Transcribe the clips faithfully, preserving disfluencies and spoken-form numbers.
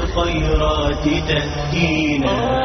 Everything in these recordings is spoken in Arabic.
بالخيرات تهدينا.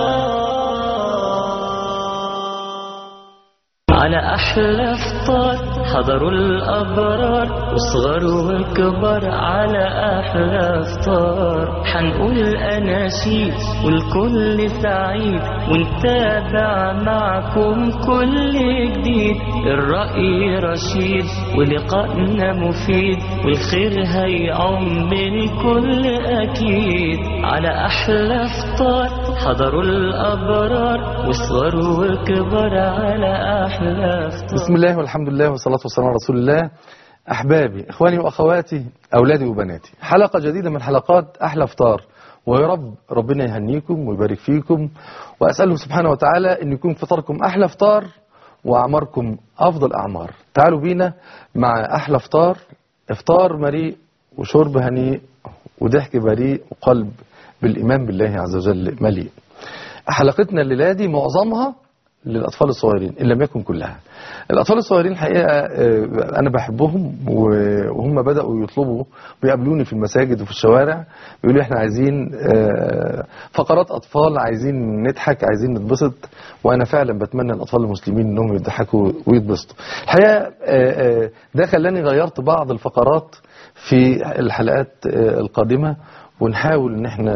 على أحلى فطار حضروا الأبرار وصغر وكبر على أحلى فطار. حنقول أناشيد والكل سعيد ونتابع معكم كل جديد. الرأي رشيد ولقائنا مفيد والخير هيعم الكل أكيد. على أحلى فطار حضروا الأبرار وصغر وكبر على أحلى. بسم الله والحمد لله والصلاة والسلام على رسول الله. أحبابي إخواني وأخواتي أولادي وبناتي، حلقة جديدة من حلقات أحلى فطار، ويا رب ربنا يهنيكم ويبارك فيكم، وأسأله سبحانه وتعالى أن يكون فطاركم أحلى فطار وأعماركم أفضل أعمار. تعالوا بينا مع أحلى فطار، إفطار مريء وشرب هنيء وضحك بريء وقلب بالإيمان بالله عز وجل مليء. حلقتنا الليلة دي معظمها للأطفال الصغيرين إن لم يكن كلها. الأطفال الصغيرين الحقيقة أنا بحبهم، وهم بدأوا يطلبوا ويقابلوني في المساجد وفي الشوارع بيقولوا إحنا عايزين فقرات أطفال، عايزين نضحك، عايزين نتبسط. وأنا فعلا بتمنى الأطفال المسلمين إنهم يضحكوا ويتبسطوا. الحقيقة ده خلاني غيرت بعض الفقرات في الحلقات القادمة، ونحاول ان احنا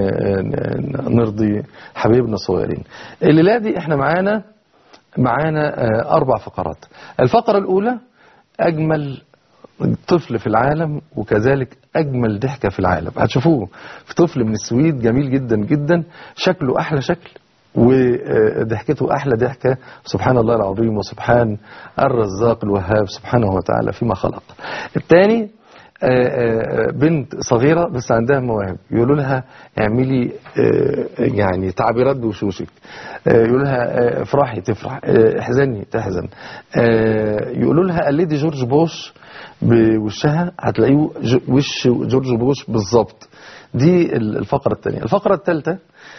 نرضي حبايبنا الصغيرين. الليله دي احنا معانا معانا اربع فقرات. الفقره الاولى اجمل طفل في العالم وكذلك اجمل ضحكه في العالم. هتشوفوه في طفل من السويد جميل جدا جدا، شكله احلى شكل وضحكته احلى ضحكه. سبحان الله العظيم وسبحان الرزاق الوهاب سبحانه وتعالى فيما خلق. الثاني بنت صغيرة بس عندها مواهب، يقولوا لها اعملي يعني تعبيرات بوشوشك، يقولوا لها افرحي تفرح، احزني تحزن، يقولوا لها قلدي جورج بوش بوشها هتلاقيه وش جورج بوش بالظبط. دي الفقرة الثانية. الفقرة الثالثة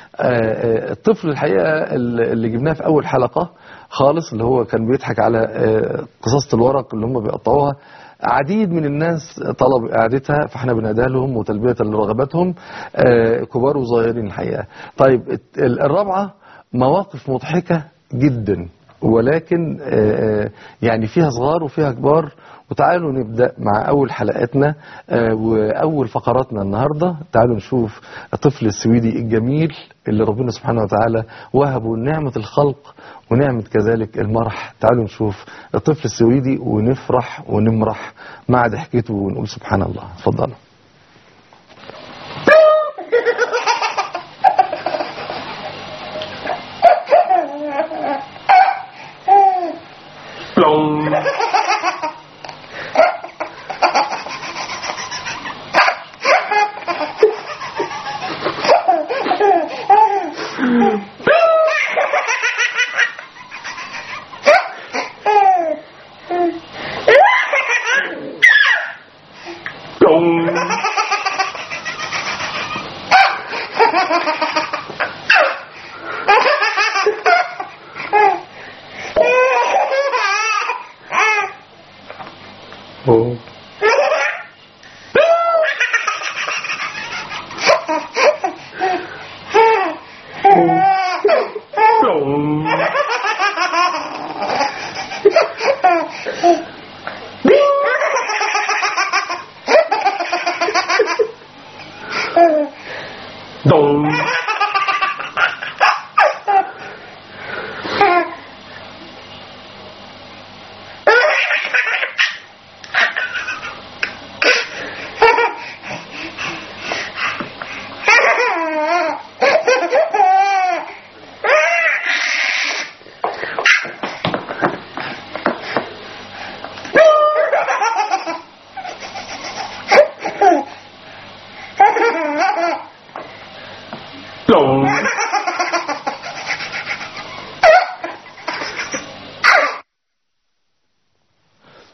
الطفل الحقيقة اللي جبناه في أول حلقة خالص، اللي هو كان بيضحك على قصاصة الورق اللي هم بيقطعوها. عديد من الناس طلب إعادتها، فاحنا بنادى لهم وتلبية لرغباتهم، كبار وصغيرين الحقيقة. طيب الرابعة مواقف مضحكة جدا، ولكن يعني فيها صغار وفيها كبار. وتعالوا نبدأ مع أول حلقاتنا وأول فقراتنا النهاردة. تعالوا نشوف الطفل السويدي الجميل اللي ربنا سبحانه وتعالى وهبه نعمة الخلق ونعمة كذلك المرح. تعالوا نشوف الطفل السويدي ونفرح ونمرح مع ضحكته ونقول سبحان الله. اتفضلوا.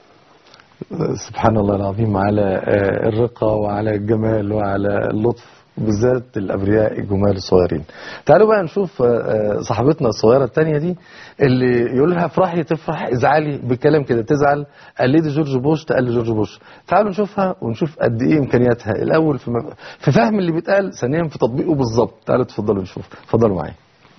سبحان الله العظيم على الرقة وعلى الجمال وعلى اللطف بالذات الأبرياء الجمال الصغيرين. تعالوا بقى نشوف صاحبتنا الصغيرة التانية دي اللي يقول لها افرحي تفرح، ازعلي بالكلام كده تزعل، قلدي جورج بوش تقلد جورج بوش. تعالوا نشوفها ونشوف قد ايه امكانياتها، الاول في, م... في فهم اللي بيتقال، ثانيا في تطبيقه بالظبط. تعالوا تفضلوا نشوف، اتفضلوا معايا.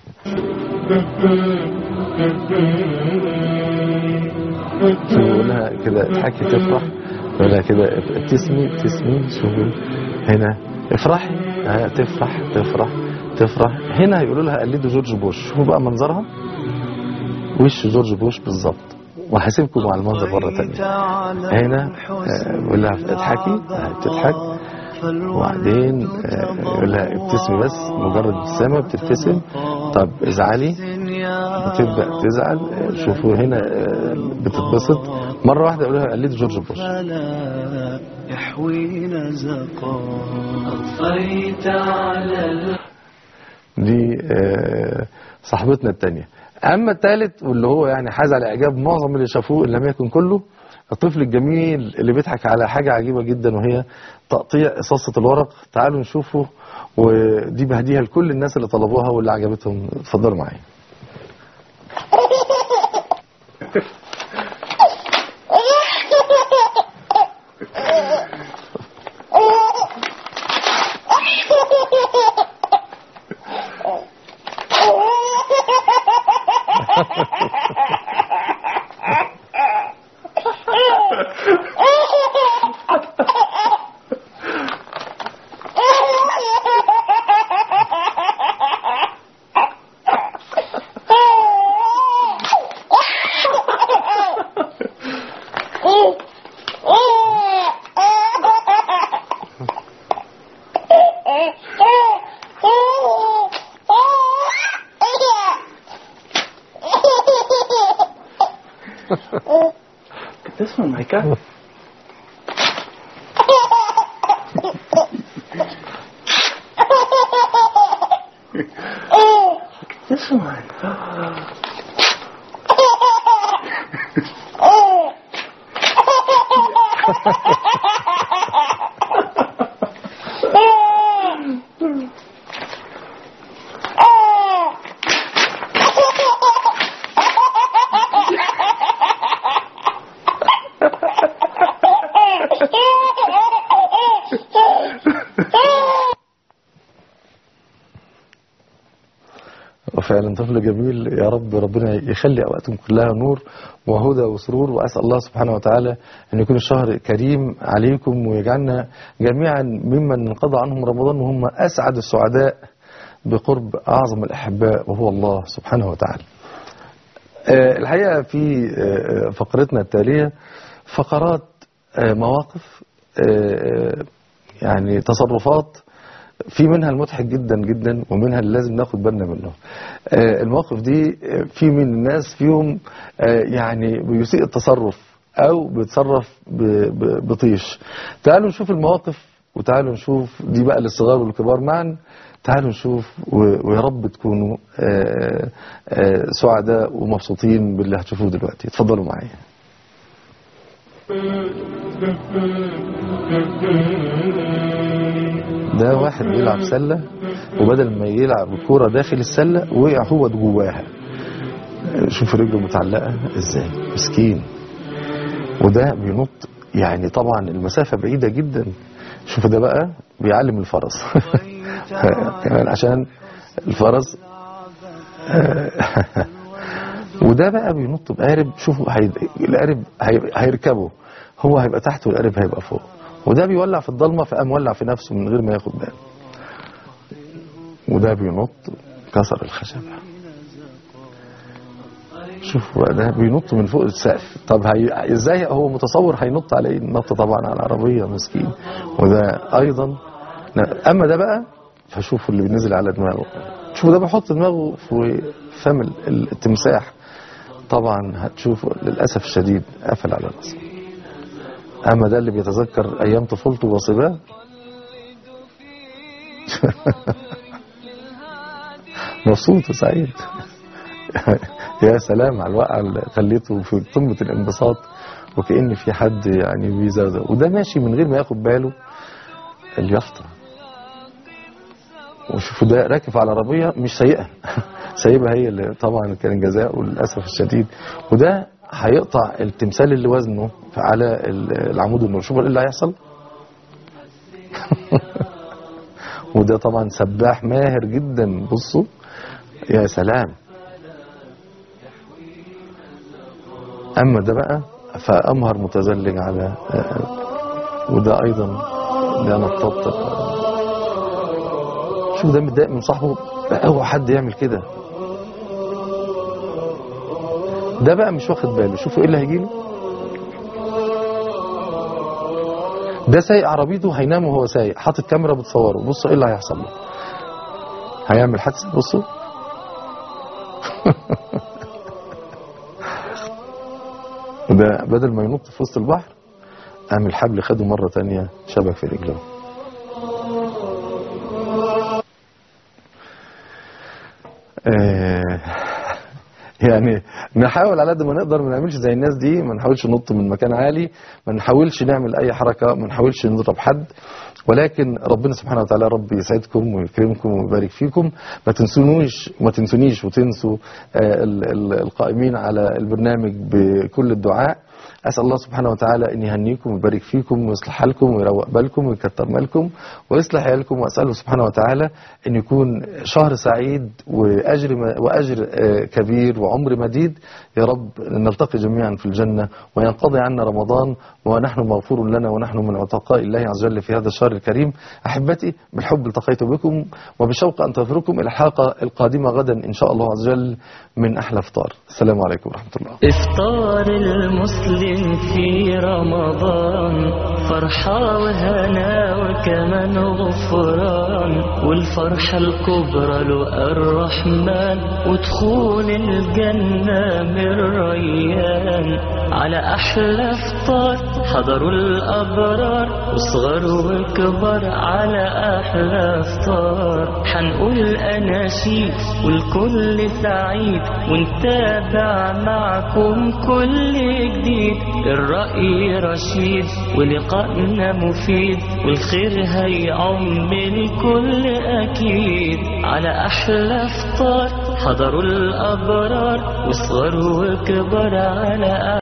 تقول لها كده اضحكي تفرح، تقول لها كده ابتسمي ابتسمي، شوفوا هنا افرحي ها تفرح تفرح تفرح. هنا هيقولوا لها قلدوا جورج بوش. شوفوا بقى منظرها وش جورج بوش بالظبط، وهسيبكم مع المنظر مرة تانية. هنا يقول لها اضحكي بتضحك، وبعدين يقول لها ابتسمي بس، مجرد ابتسامة بتبتسم. طب ازعلي بتبدأ تزعل. شوفوا هنا بتتبسط مرة واحدة يقول لها قلدوا جورج بوش. دي صاحبتنا التانية. اما الثالث واللي هو يعني حاز على اعجاب معظم اللي شافوه ان لم يكن كله، الطفل الجميل اللي بيضحك على حاجة عجيبة جدا وهي تقطيع قصاصة الورق. تعالوا نشوفه، ودي بهديها لكل الناس اللي طلبوها واللي عجبتهم. اتفضلوا معايا. This one, Micah. This one. وفعلا طفل جميل. يا رب ربنا يخلي أوقاتهم كلها نور وهدى وسرور، وأسأل الله سبحانه وتعالى أن يكون الشهر كريم عليكم ويجعلنا جميعا ممن انقضى عنهم رمضان وهم أسعد السعداء بقرب أعظم الأحباء وهو الله سبحانه وتعالى. الحقيقة في فقرتنا التالية فقرات مواقف يعني تصرفات، في منها المضحك جدا جدا ومنها اللي لازم ناخد بالنا منه. المواقف دي في من الناس فيهم يعني بيسيء التصرف او بيتصرف بطيش. تعالوا نشوف المواقف وتعالوا نشوف دي بقى للصغار والكبار معا. تعالوا نشوف ويا رب تكونوا سعداء ومبسوطين باللي هتشوفوه دلوقتي. اتفضلوا معايا. ده واحد بيلعب سلة، وبدل ما يلعب الكورة داخل السلة وقع هو جواها. شوف رجله متعلقة ازاي، مسكين. وده بينط يعني طبعا المسافة بعيدة جدا. شوف ده بقى بيعلم الفرس كمان عشان الفرس وده بقى بينط بقارب. شوفوا القارب هيركبه، هو هيبقى تحت والقارب هيبقى فوق. وده بيولع في الضلمة فقام ولع في نفسه من غير ما ياخد باله. وده بينط كسر الخشبة. شوفوا ده بينط من فوق السقف. طب هي ازاي هو متصور هينط على ايه؟ نط طبعا على العربية مسكين. وده ايضا. اما ده بقى فشوفوا اللي بينزل على دماغه. شوفوا ده بيحط دماغه في فم التمساح. طبعا هتشوفوا للأسف الشديد قفل على راسه. اما ده اللي بيتذكر ايام طفولته وصباه. مبسوط وسعيد. يا سلام على الوقعة اللي خليته في قمة الانبساط وكأن في حد يعني بيزازه. وده ماشي من غير ما ياخد باله اليافطة. وشوفوا ده راكب على عربية مش سايقها سايبها هي اللي طبعا كان جزاء للأسف الشديد. وده هيقطع التمثال اللي وزنه على العمود النور. شوفوا ايه اللي هيحصل وده طبعا سباح ماهر جدا. بصوا يا سلام. اما ده بقى فأمهر متزلج على، وده ايضا ده نطاط. شوف ده متضايق من صاحبه، هو حد يعمل كده؟ ده بقى مش واخد باله. شوفوا ايه اللي هيجيله. ده سايق عربيته هينام وهو سايق، حاطط كاميرا بتصوره. بصوا ايه اللي هيحصل له. هيعمل حادثه. بصوا ده بدل ما ينط في وسط البحر قام الحبل خده مره تانية شبك في رجله. آه يعني نحاول على قد ما نقدر ما نعملش زي الناس دي، ما نحاولش ننط من مكان عالي، ما نحاولش نعمل اي حركة، ما نحاولش نضرب حد، ولكن ربنا سبحانه وتعالى رب يسعدكم ويكرمكم ويبارك فيكم. ما تنسونوش ما تنسونيش وتنسوا القائمين على البرنامج بكل الدعاء. أسأل الله سبحانه وتعالى أن يهنيكم ويبارك فيكم ويصلح حالكم ويروق بالكم ويكتر مالكم ويصلح عيالكم. وأسأله سبحانه وتعالى أن يكون شهر سعيد وأجر وأجر كبير وعمر مديد يا رب. نلتقي جميعا في الجنة وينقضي عنا رمضان ونحن مغفور لنا ونحن من عتقاء الله عز وجل في هذا الشهر الكريم. أحبتي بالحب التقيت بكم وبشوق أنتظركم إلى الحلقة القادمة غدا إن شاء الله عز وجل من أحلى إفطار. السلام عليكم ورحمة الله. إفطار المسلم في رمضان فرحة وهنا وكمان غفران، والفرحة الكبرى لقى الرحمن ودخول الجنة من ريان. على أحلى إفطار حضروا الأبرار وصغر وكبر على أحلى إفطار. حنقول أناشيد والكل سعيد ونتابع معكم كل جديد. الرأي رشيد ولقائنا مفيد والخير هيعم الكل أكيد. على أحلى إفطار حضروا الأبرار وصغر وكبر على